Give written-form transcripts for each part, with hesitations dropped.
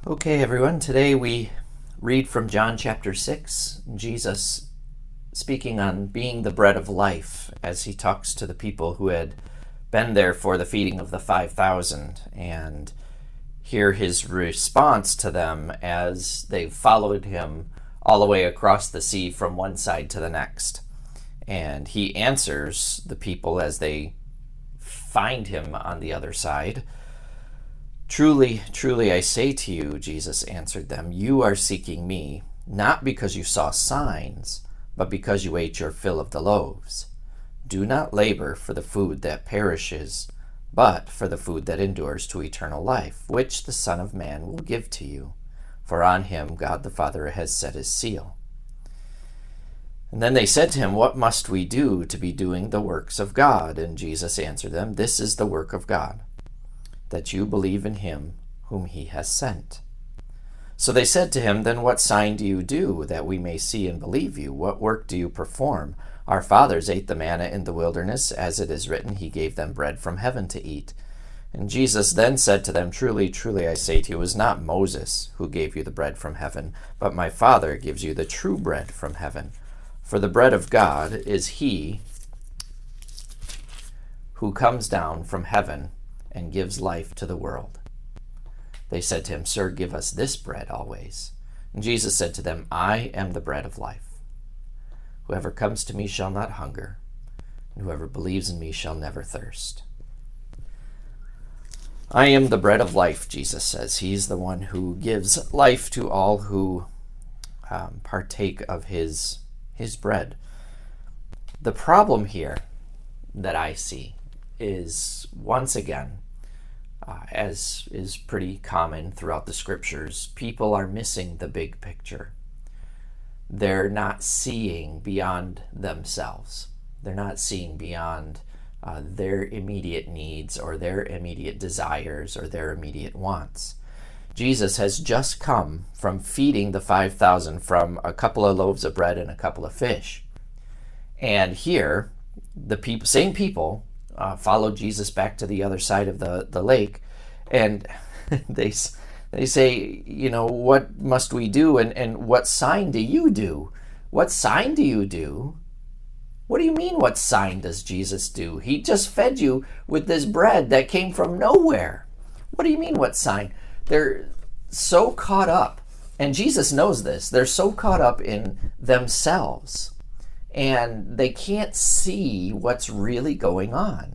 Okay, everyone, today we read from John chapter 6, Jesus speaking on being the bread of life as he talks to the people who had been there for the feeding of the 5,000, and hear his response to them as they followed him all the way across the sea from one side to the next. And he answers the people as they find him on the other side. "Truly, truly, I say to you," Jesus answered them, "you are seeking me, not because you saw signs, but because you ate your fill of the loaves. Do not labor for the food that perishes, but for the food that endures to eternal life, which the Son of Man will give to you. For on him God the Father has set his seal." And then they said to him, "What must we do to be doing the works of God?" And Jesus answered them, "This is the work of God, that you believe in him whom he has sent." So they said to him, "Then what sign do you do, that we may see and believe you? What work do you perform? Our fathers ate the manna in the wilderness, as it is written, he gave them bread from heaven to eat." And Jesus then said to them, "Truly, truly, I say to you, it was not Moses who gave you the bread from heaven, but my Father gives you the true bread from heaven. For the bread of God is he who comes down from heaven and gives life to the world." They said to him, "Sir, give us this bread always." And Jesus said to them, "I am the bread of life. Whoever comes to me shall not hunger, and whoever believes in me shall never thirst." I am the bread of life, Jesus says. He's the one who gives life to all who partake of his bread. The problem here that I see is, once again, as is pretty common throughout the scriptures, people are missing the big picture. They're not seeing beyond themselves. They're not seeing beyond their immediate needs or their immediate desires or their immediate wants. Jesus has just come from feeding the 5,000 from a couple of loaves of bread and a couple of fish. And here, the same people followed Jesus back to the other side of the lake, and they say, "What must we do, and what sign do you do? What sign do you do?" What do you mean, what sign does Jesus do? He just fed you with this bread that came from nowhere. What do you mean, what sign? They're so caught up, and Jesus knows this, they're so caught up in themselves, and they can't see what's really going on.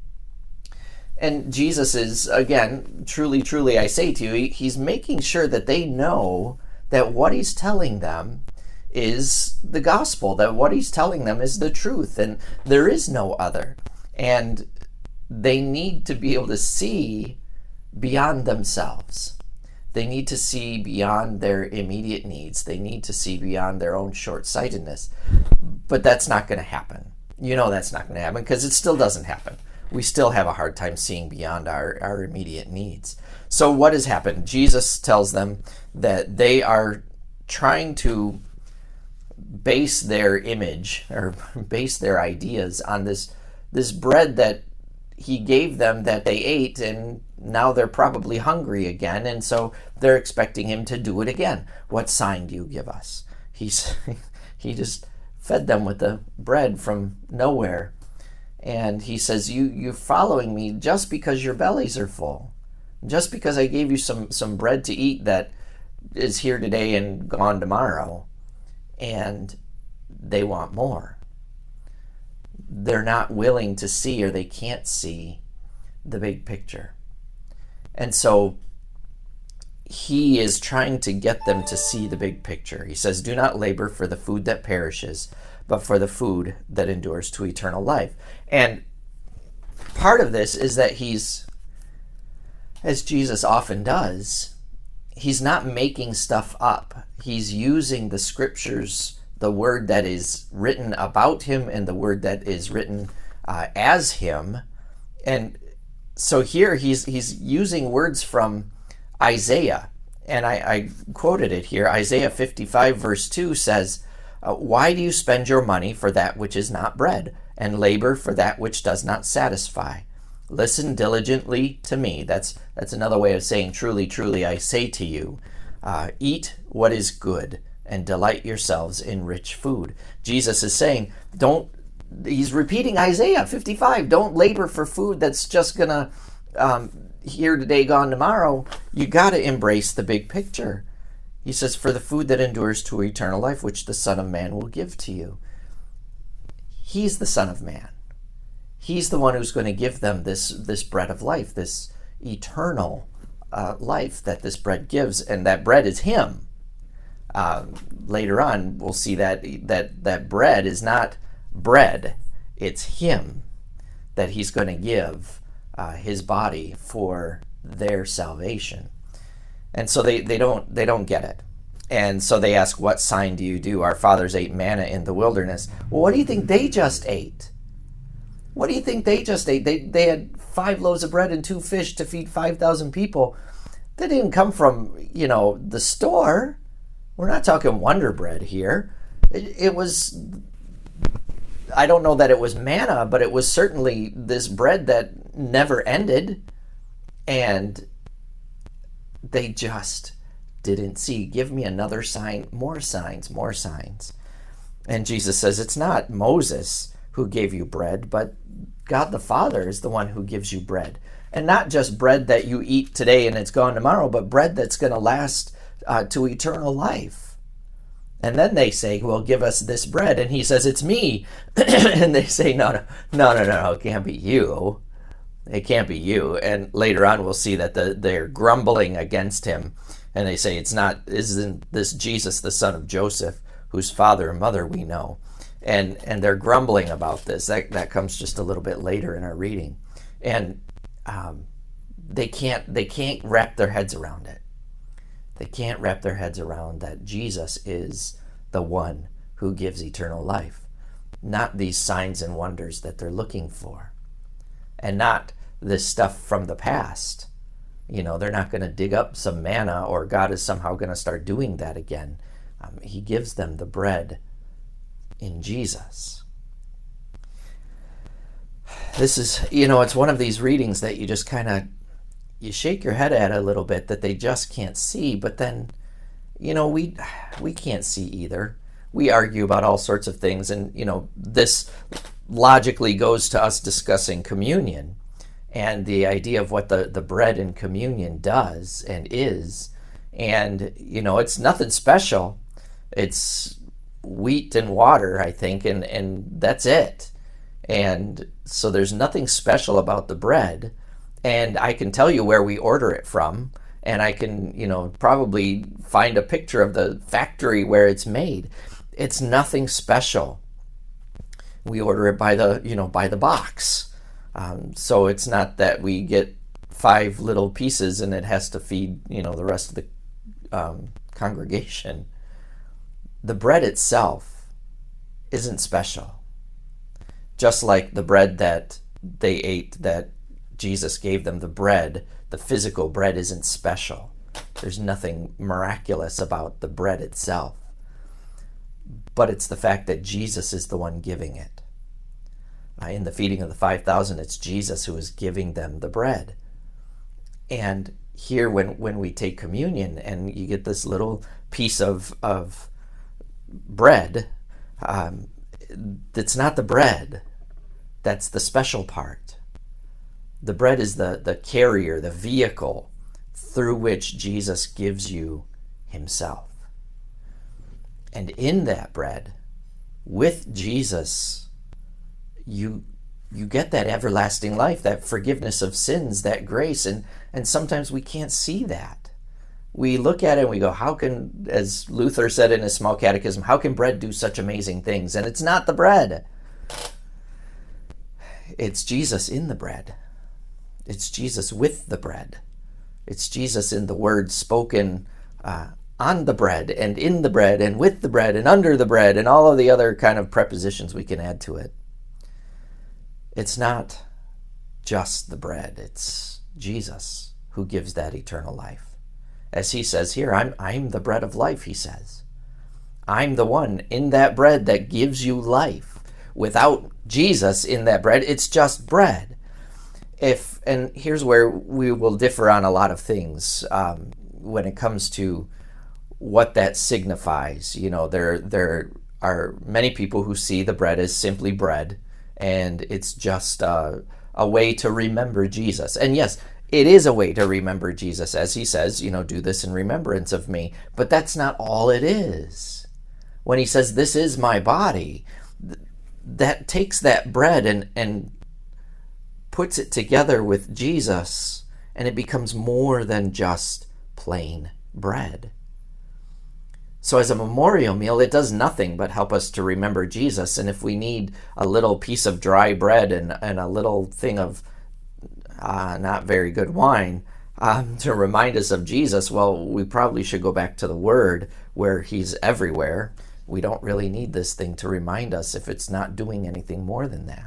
And Jesus is, again, "Truly, truly, I say to you," he's making sure that they know that what he's telling them is the gospel, that what he's telling them is the truth, and there is no other. And they need to be able to see beyond themselves. They need to see beyond their immediate needs. They need to see beyond their own short-sightedness. But that's not going to happen. That's not going to happen, because it still doesn't happen. We still have a hard time seeing beyond our immediate needs. So what has happened? Jesus tells them that they are trying to base their image or base their ideas on this bread that he gave them that they ate, and now they're probably hungry again, and so they're expecting him to do it again. "What sign do you give us?" He just fed them with the bread from nowhere. And he says, you're following me just because your bellies are full. Just because I gave you some bread to eat that is here today and gone tomorrow. And they want more. They're not willing to see, or they can't see the big picture. And so he is trying to get them to see the big picture. He says, "Do not labor for the food that perishes, but for the food that endures to eternal life." And part of this is that he's, as Jesus often does, he's not making stuff up. He's using the scriptures, the word that is written about him and the word that is written as him. And so here he's using words from Isaiah. And I quoted it here. Isaiah 55 verse 2 says, "Why do you spend your money for that which is not bread, and labor for that which does not satisfy? Listen diligently to me. That's another way of saying, truly, truly, I say to you, eat what is good and delight yourselves in rich food. Jesus is saying, he's repeating Isaiah 55. Don't labor for food that's just going to here today, gone tomorrow. You got to embrace the big picture. He says, for the food that endures to eternal life, which the Son of Man will give to you. He's the Son of Man. He's the one who's going to give them this bread of life, this eternal life that this bread gives, and that bread is him. Later on, we'll see that bread is not bread, it's him, that he's going to give his body for their salvation. And so they don't get it. And so they ask, what sign do you do? Our fathers ate manna in the wilderness. Well, what do you think they just ate? What do you think they just ate? They had 5 loaves of bread and 2 fish to feed 5,000 people. That didn't come from, the store. We're not talking Wonder Bread here. It was, I don't know that it was manna, but it was certainly this bread that never ended. And they just didn't see. Give me another sign, more signs, more signs. And Jesus says, it's not Moses who gave you bread, but God the Father is the one who gives you bread. And not just bread that you eat today and it's gone tomorrow, but bread that's going to last to eternal life. And then they say, well, give us this bread. And he says, it's me. And they say, no, it can't be you. It can't be you. And later on, we'll see that they're grumbling against him. And they say, isn't this Jesus, the son of Joseph, whose father and mother we know? And they're grumbling about this. That comes just a little bit later in our reading. And they can't wrap their heads around it. They can't wrap their heads around that Jesus is the one who gives eternal life. Not these signs and wonders that they're looking for. And not this stuff from the past. They're not going to dig up some manna, or God is somehow going to start doing that again. He gives them the bread in Jesus. This is, it's one of these readings that you just you shake your head at a little bit, that they just can't see. But then, we can't see either. We argue about all sorts of things, and this logically goes to us discussing communion and the idea of what the bread in communion does and is. And it's nothing special. It's wheat and water, I think, and that's it. And so there's nothing special about the bread. And I can tell you where we order it from, and I can, probably find a picture of the factory where it's made. It's nothing special. We order it by the box. So it's not that we get 5 little pieces and it has to feed, the rest of the congregation. The bread itself isn't special. Just like the bread that they ate, that Jesus gave them, the physical bread isn't special. There's nothing miraculous about the bread itself. But it's the fact that Jesus is the one giving it. In the feeding of the 5,000, it's Jesus who is giving them the bread. And here, when we take communion and you get this little piece of bread, it's not the bread. That's the special part. The bread is the carrier, the vehicle through which Jesus gives you himself. And in that bread, with Jesus, you get that everlasting life, that forgiveness of sins, that grace. And sometimes we can't see that. We look at it and we go, how can, as Luther said in his small catechism, how can bread do such amazing things? And it's not the bread. It's Jesus in the bread. It's Jesus with the bread. It's Jesus in the word spoken on the bread and in the bread and with the bread and under the bread and all of the other kind of prepositions we can add to it. It's not just the bread. It's Jesus who gives that eternal life. As he says here, I'm the bread of life, he says. I'm the one in that bread that gives you life. Without Jesus in that bread, it's just bread. And here's where we will differ on a lot of things when it comes to what that signifies. There are many people who see the bread as simply bread, and it's just a way to remember Jesus. And yes, it is a way to remember Jesus, as he says, do this in remembrance of me. But that's not all it is. When he says, this is my body, that takes that bread and puts it together with Jesus, and it becomes more than just plain bread. So as a memorial meal, it does nothing but help us to remember Jesus. And if we need a little piece of dry bread and a little thing of not very good wine to remind us of Jesus, well, we probably should go back to the Word where he's everywhere. We don't really need this thing to remind us if it's not doing anything more than that.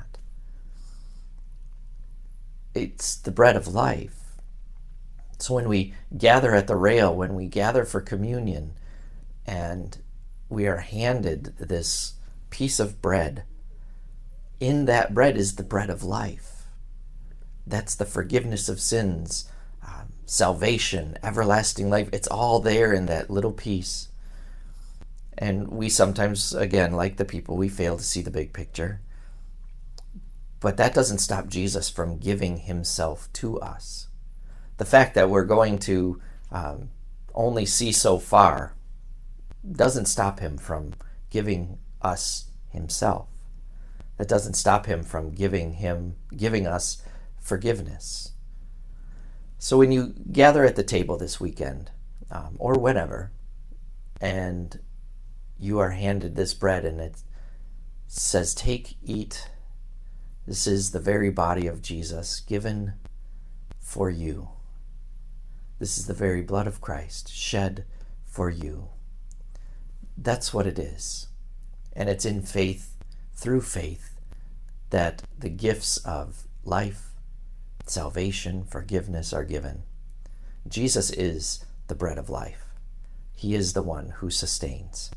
It's the bread of life. So when we gather at the rail, when we gather for communion, and we are handed this piece of bread, in that bread is the bread of life. That's the forgiveness of sins, salvation, everlasting life. It's all there in that little piece. And we sometimes, again, like the people, we fail to see the big picture. But that doesn't stop Jesus from giving himself to us. The fact that we're going to only see so far doesn't stop him from giving us himself. That doesn't stop him from giving us forgiveness. So when you gather at the table this weekend, or whenever, and you are handed this bread and it says, take, eat, this is the very body of Jesus given for you. This is the very blood of Christ shed for you. That's what it is. And it's in faith, through faith, that the gifts of life, salvation, forgiveness are given. Jesus is the bread of life. He is the one who sustains.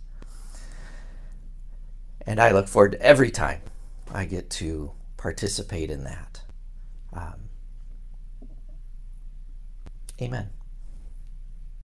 And I look forward to every time I get to participate in that. Amen.